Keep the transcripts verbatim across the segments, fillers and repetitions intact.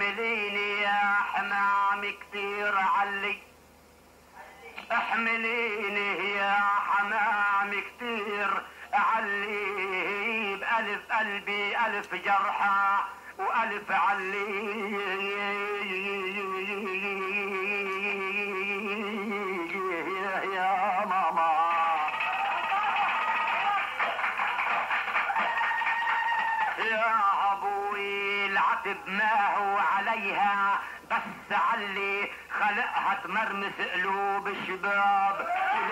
احمليني يا حمام كتير علي، احمليني يا حمام كتير علي، بألف قلبي ألف جرحى وألف علي يا ماما. يا ابوي العتب ما هو عليها، بس علي خلقها تمرمس قلوب الشباب.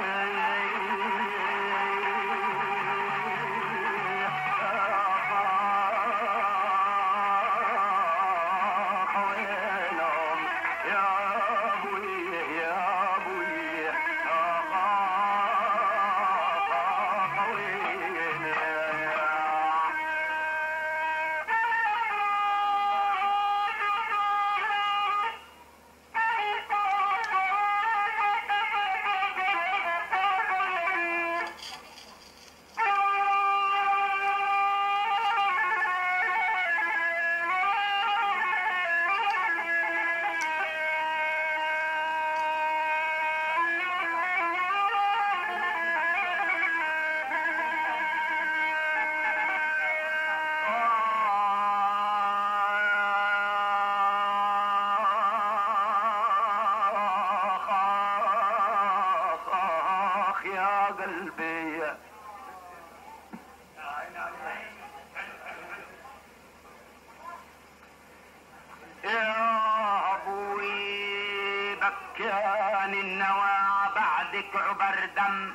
كان النوى بعدك عبر دم،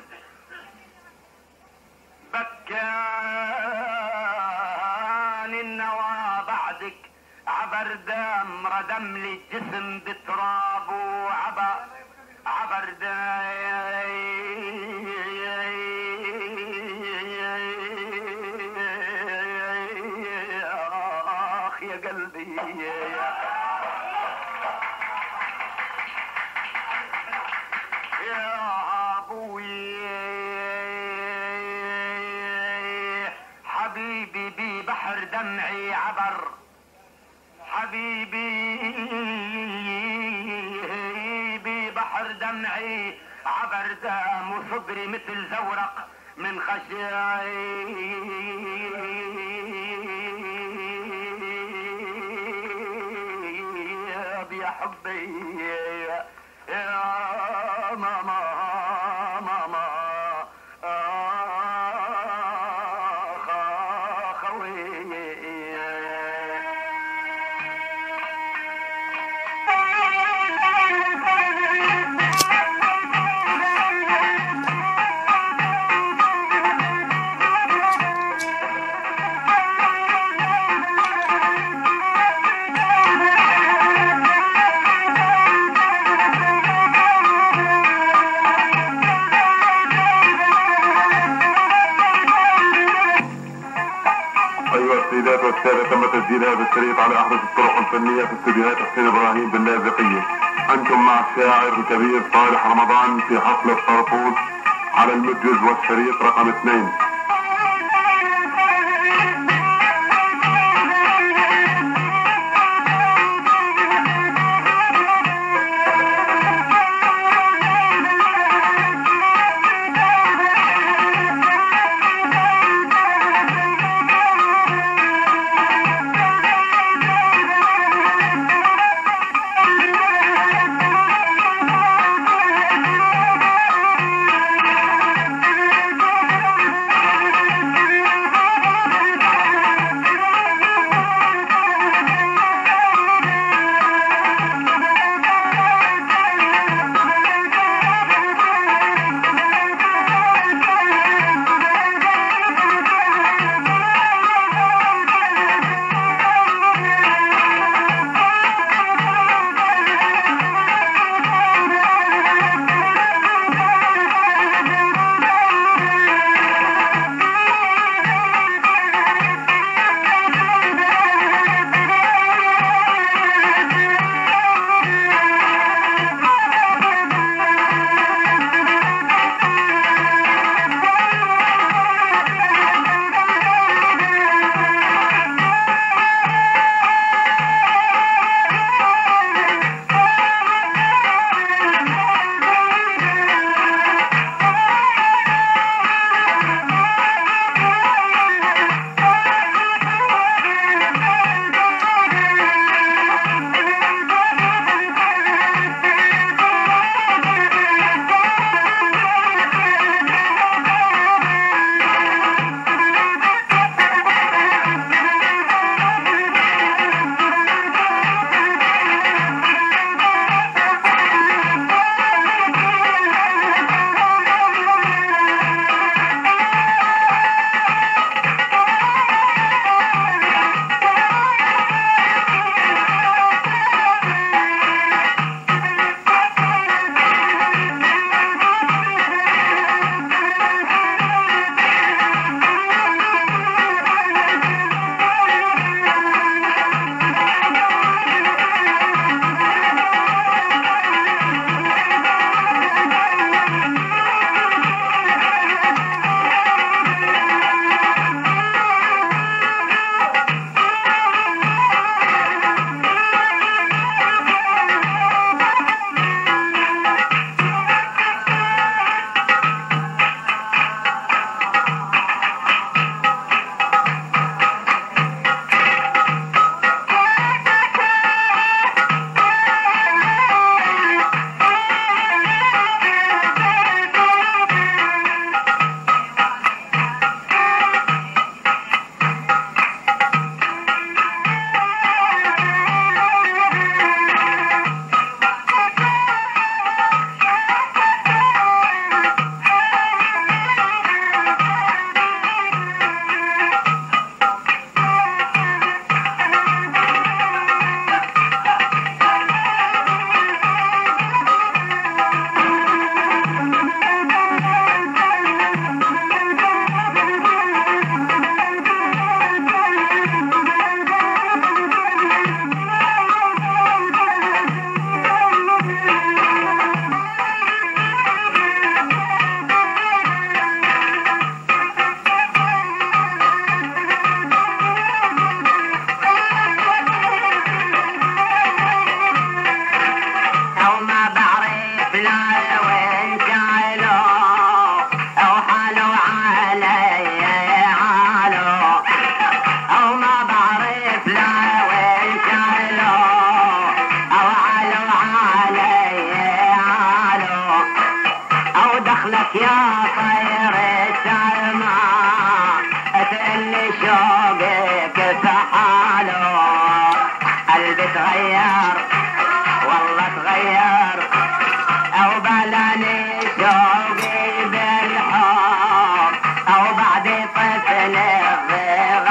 بكان النوى بعدك عبر دم، ردم لي الجسم بتراب وعبر عبر دم اخ يا قلبي. حبيبي ببحر دمعي عبر، حبيبي ببحر دمعي عبر دم، وصدري مثل زورق من خشاي يا حبي يا ماما ماما والسادة، تم تسجيل هذا الشريط على احدث الطرق الفنية في استديوهات حسين ابراهيم باللاذقية. انتم مع الشاعر الكبير صالح رمضان في حفلة طرطوس على المدجز والشريط رقم اثنين. طير السماء تقلي شوقك سحاله قلبي تغير والله تغير او بلاني شوقي بالحب او بعد طفل غير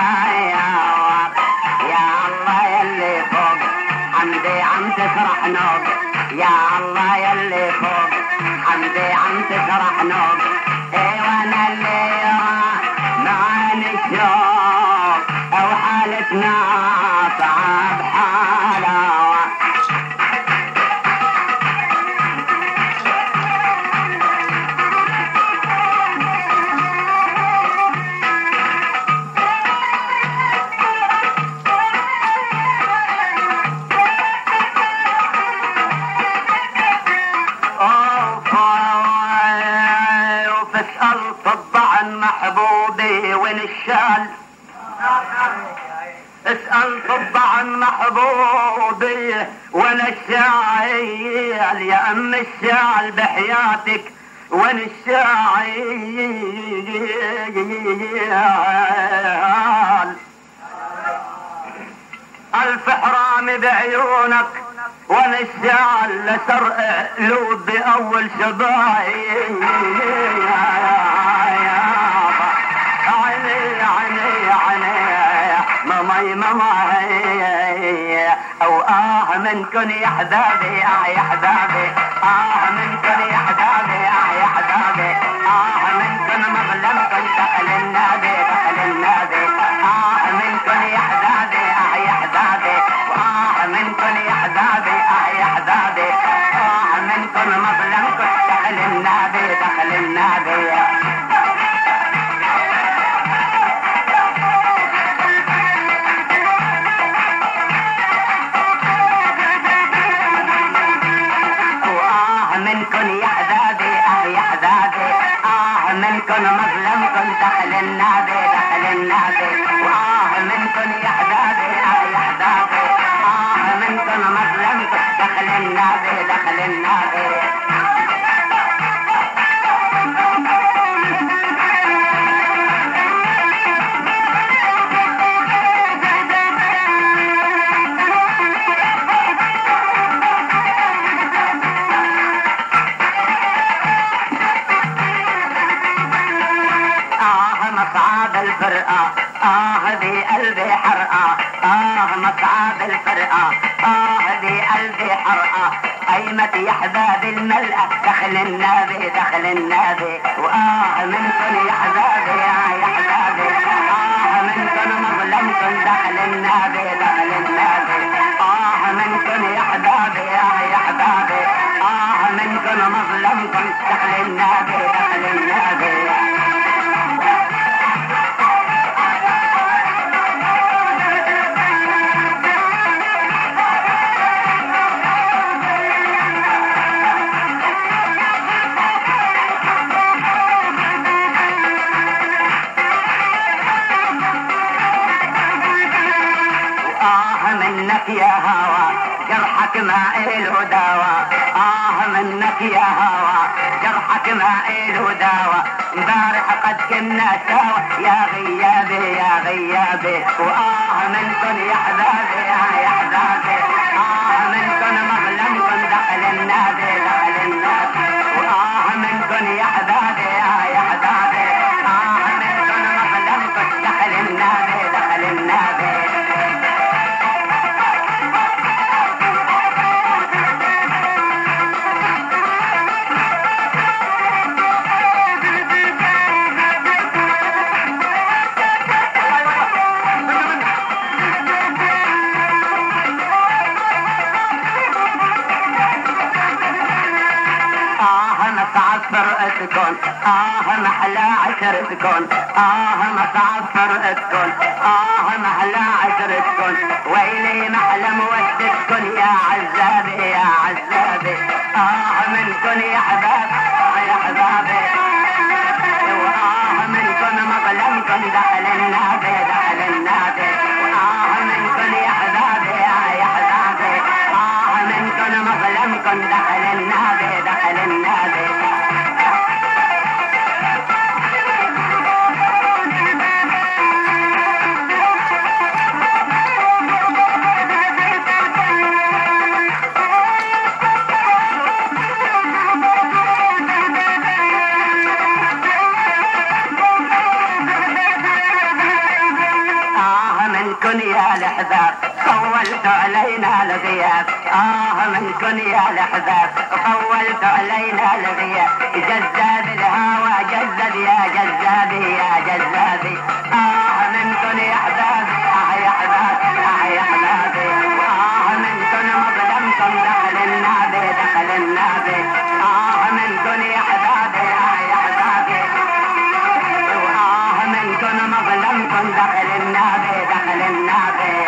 يا الله يلي فوق حمدي عم تسرح نوق يا الله يلي فوق حمدي عم تسرح نوق اي وانا اللي معاني الشوق او حالتنا صعب حاله اسأل طب عن محبوبي وين الشال اسأل طب عن محبوبي وين الشاعل يا ام الشاعل بحياتك وين الشاعل الف حرام بعيونك وانا الشاعل لسرق قلوب باول شباي عيني عيني عيني ماماي ماماي او اه منكن يا حبابي اه يا حبابي اه منكن يا حبابي اه يا حبابي اه منكن مظلمكن دخل النادي دخل النادي اه منكن يا حبابي اه يا حبابي واه منكن يا حبابي اه يا حبابي اه منكن مظلمكن دخل النادي دخل النادي منكن يا حبابي اه يا حبابي اه منكن مظلمكن دخل النادي دخل النادي واه منكن يا حبابي اه يا حبابي اه منكن مظلمكن دخل النادي دخل النادي مصعب الفرقة اه ذي قلبي حرقة اه مصعب الفرقة اه ذي قلبي حرقة قيمة يا حباب الملأة دخل النادي دخل النادي واه منكن يا حبابي يا حبابي اه منكن مظلمكن دخل النادي دخل النادي اه منكن يا حبابي يا حبابي اه منكن مظلمكن دخل النادي دخل النادي منك يا هوى جرحك ما إله دوا آه منك يا هوى جرحك ما إله دوا امبارح قد كنا سوا يا غيابي يا غيابي وآه منكن يا حبابي يا حبابي آه منكن مظلمكن دخل النادي دخل النادي وآه منكن يا حبابي يا حبابي آه منكن مظلمكن دخل النادي دخل النادي فرقتكن اه محلى عشرتكن اه مصعب فرقتكن اه محلى عشرتكن ويلي محلى مودتكن يا عزابي يا عزابي اه منكن يا حباب يا حبابي واه منكن مظلمكن دخل النادي دخل النادي واه منكن يا حبابي يا حبابي اه منكن مظلمكن دخل النادي دخل النادي منكن يا الأحباب طولت علينا الغياب، آه منكن يا الأحباب طولت علينا الغياب، جذاب الهوى جذب يا جذابي يا جذابي، آه منكن يا أحبابي آه يا أحبابي آه يا أحبابي، آه منكن مظلمكم دخل النابي دخل النابي، آه منكن يا أحبابي آه يا أحبابي، وآه منكن مظلمكم دخل النابي دخل النابي.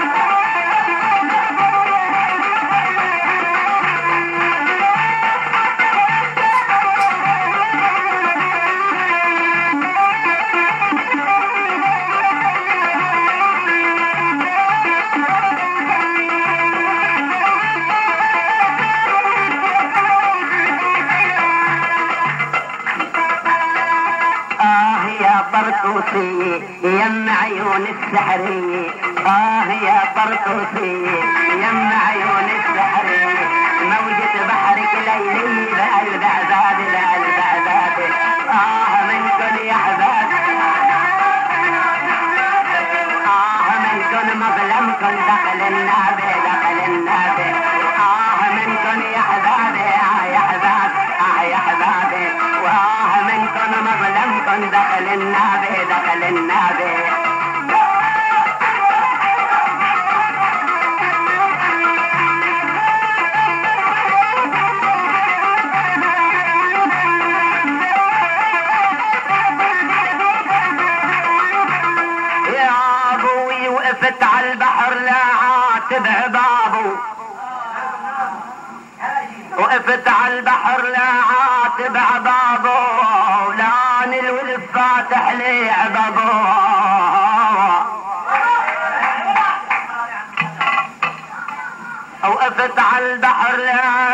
طرطوسي يم عيون السحري، آه يا طرطوسي يم عيون السحري، موجة بحرك ليلي بقلب عذابي بقلب عذابي، آه منكن يا أحباب آه منكن مظلمكن دخل النابي دخل النابي، آه منكن يا أحبابي آه يا أحبابي آه يا أحبابي، وآه منكن مظلمكن دخل النابي دخل النابي. يا ابوي وقفت على البحر لا عاتب عبابه، وقفت على البحر لا عاتب عبابه، لان الولف فاتح لي عبابه، وقفت على البحر لا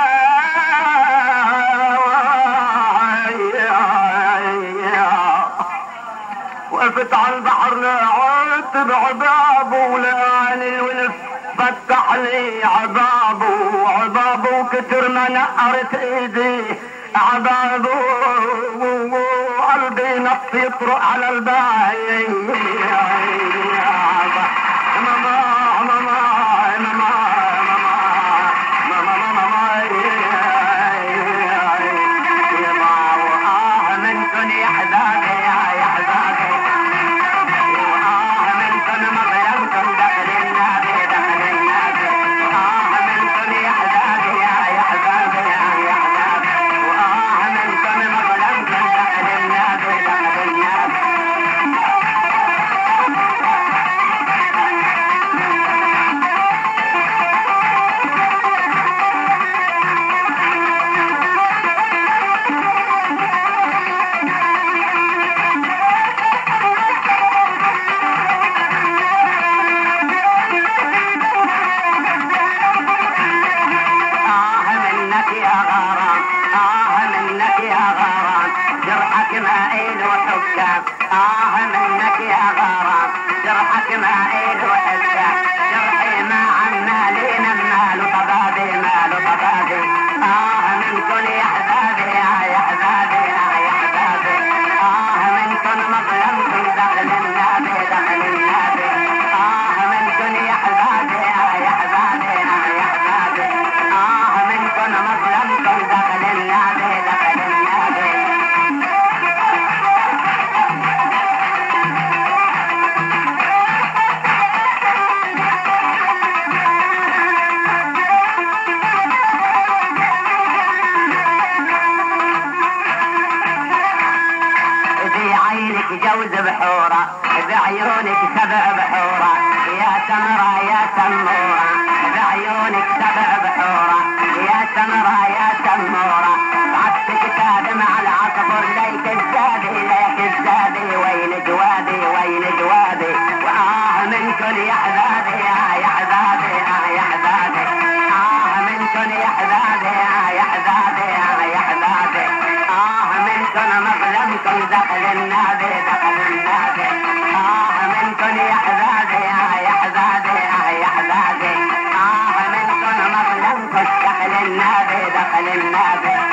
وقفت على البحر لا عاتب عبابه، لان الولف فتح لي عبابه، عبابه كتر ما نقرت ايدي عبابه، قلبي نط يطرق على الباي، ماما ماما ماما آه منكن يا حبابي يا حبابي، وآه منكن مظلمكم دخل النابي دخل النابي، وآه منكن يا حبابي يا حبابي يا حبابي، وآه منكن مظلمكم دخل النابي دخل النابي. آه منك يا غرام جرحك ما إله حساب، جرحي ما عمالي نمال طبابي مال طبابي، آه منكن يا حبابي يا حبابي يا حبابي، آه منكن مظلمكم دخل النابي دخل النابي، آه منكن يا حبابي يا حبابي يا حبابي، آه منكن مظلمكم دخل النابي دخل النابي. جوز بحورة بعيونك سبع بحورة، يا سمرة يا سمورة بعيونك سبع بحورة، يا سمرة يا سمورة، عطفك كاد مع العصفر ليك الزادي ليك الزادي، وين جوادي وين جوادي، وآه منكن يا حبابي يا حبابي يا حبابي، آه منكن يا حبابي يا حبابي يا حبابي، آه منكن مظلمكم دخل النابي دخل النابي، آه منكن يا حبابي يا حبابي يا حبابي، آه منكن مظلمكم دخل النابي دخل النابي.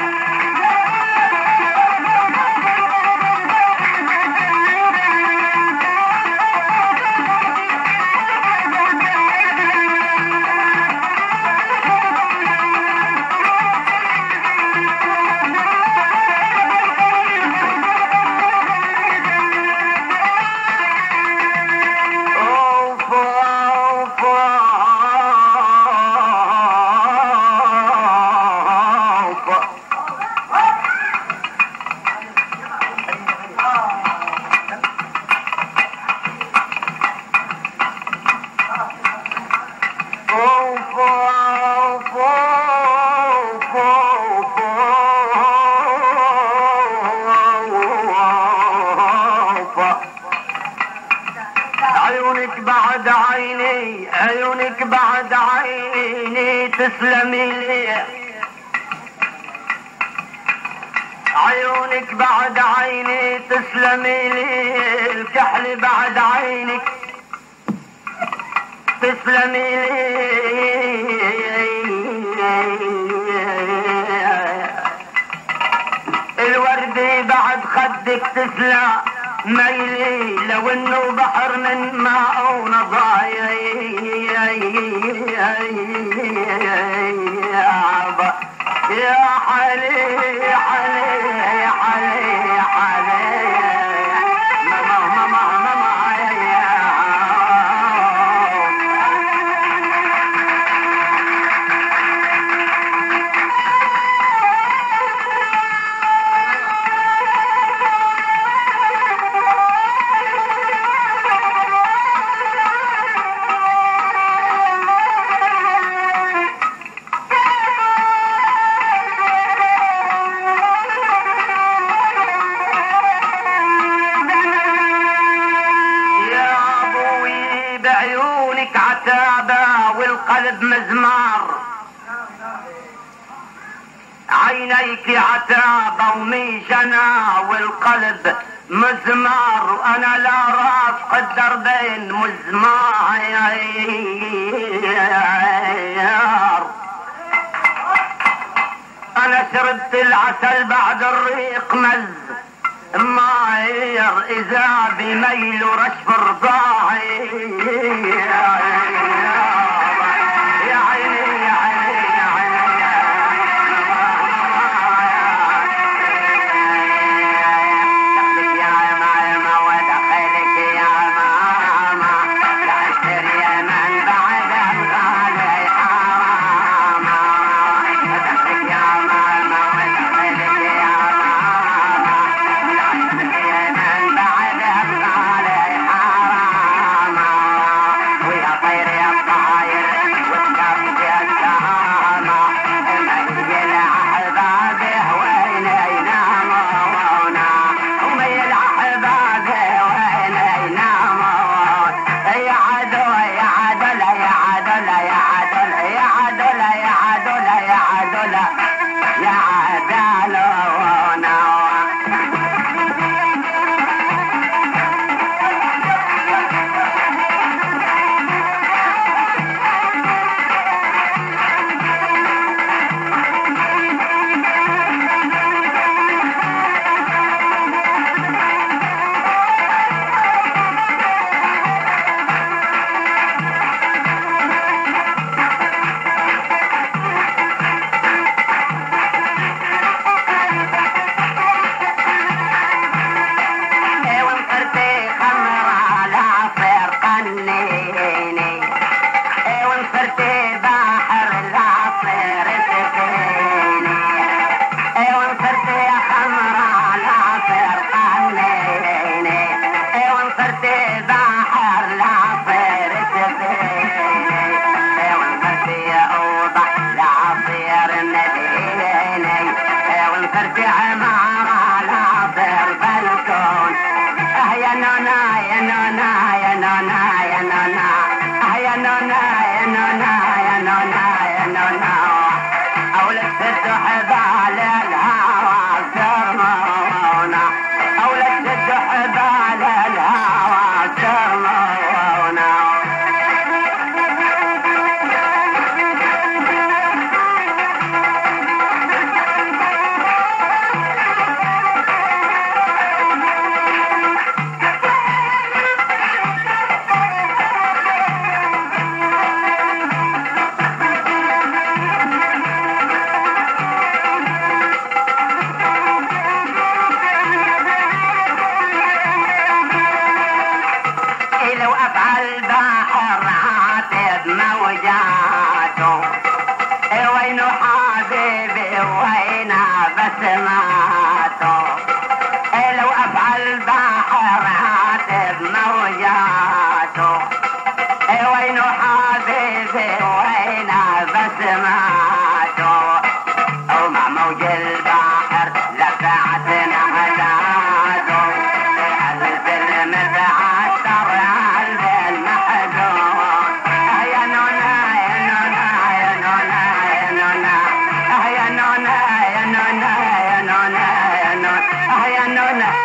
بعد عيني عيونك بعد عيني تسلمي لي عيونك بعد عيني تسلمي لي الكحل بعد عينك تسلمي لي الوردي بعد خدك تسلى ميلي لو انه بحر من ماء ونضايا يا حلي حلي حلي حلي ماما ماما ماما يا والقلب مزمار عينيك عتابة وميشنا والقلب مزمار وانا لا راس قدر بين مزمار انا شربت العسل بعد الريق مز ماير اذا بميل رشف رضاعي المتعثر على المحل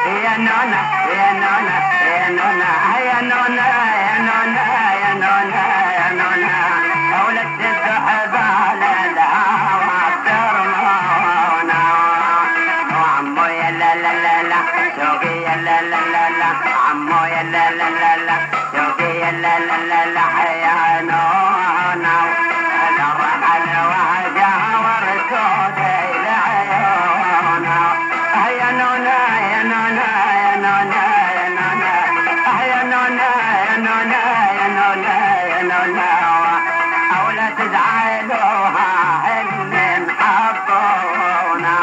يا نونا يا نونا يا نونا يا نونا يا نونا يا نونا يا نونا ولد الذهب على الهوى ترمونا وعمو يا لا لا لا لا شوقي يا لا لا لا لا عمو يا لا لا لا لا شوقي يا لا لا لا لا يا نونا انا رحل وجه وركود العيونا يا نونا يا نونا يا نونا يا نونا يا نونا يا نونا يا نونا يا نونا او لا تزعلوها ان حبونا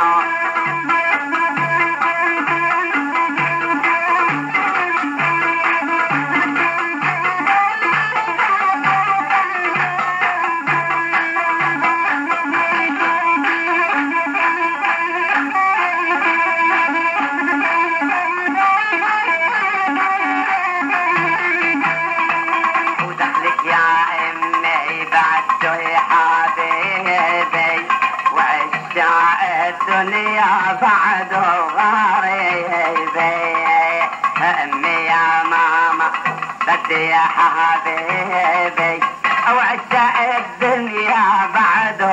ودخلك يا امي بعد يا حبيبي وعشاء الدنيا بعد غريبي امي يا ماما بدي يا حبيبي وعشاء الدنيا بعد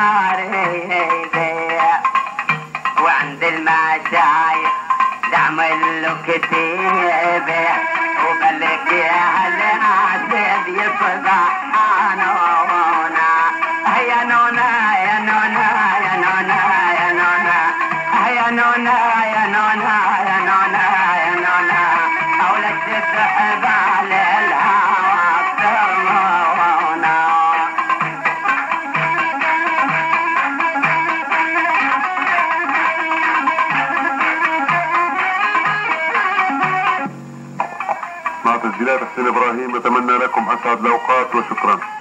غريبي وعند المشايخ تعمل له كتيبه وبلك يا هالعسل يصبح نونا يا نونا يا نونا يا نونا يا نونا يا نونا يا نونا يا نونا يا نونا أولاد تسحب على الهوى ترمونا مع تسجيلات حسين ابراهيم، نتمنى لكم اسعد الاوقات وشكرا.